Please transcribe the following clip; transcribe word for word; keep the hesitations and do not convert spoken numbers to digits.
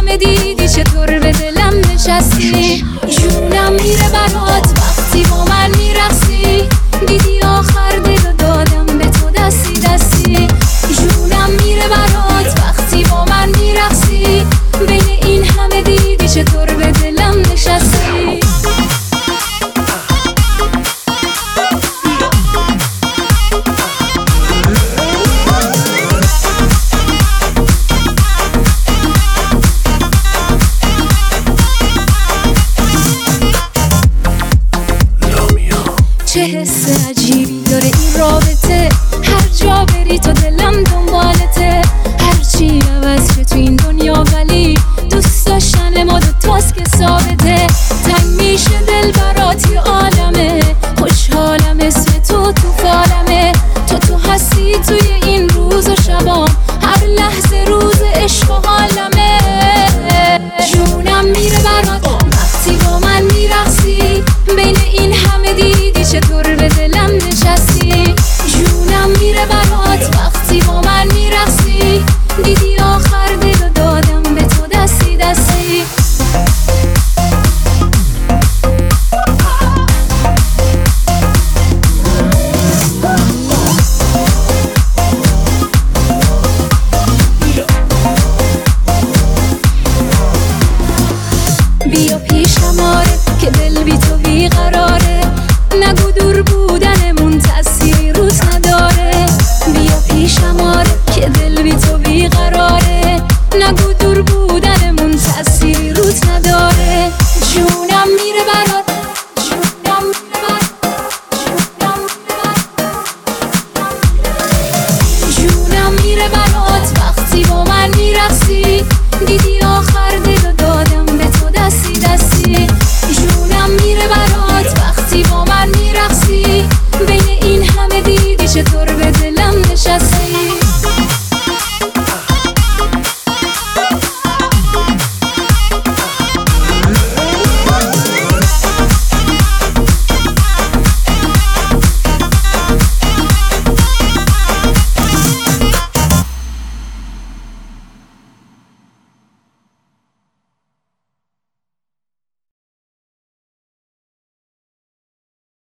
همه دیدی چطور به دلم نشستی. جونم میره برات وقتی با من میرقصی، دیدی آخر دلو دادم به تو دستی دستی. جونم میره برات وقتی با من میرقصی، بین این همه دیدی چطور به دلم نشستی. چه حس عجیبی داره این رابطه، هر جا بری تو دلم دنبالته. هرچی عوض شه تو این دنیا ولی دوست داشتن ما دوتاست که ثابته. تنگ میشه دل برات یه عالمه، خوشحالم اسم تو تو فالمه. تو تو هستی توی این روز و شبام، هر لحظه روز عشق و حالمه. جونم میره برات وقتی با من میرقصی، بین این همه دیدی چطور به دل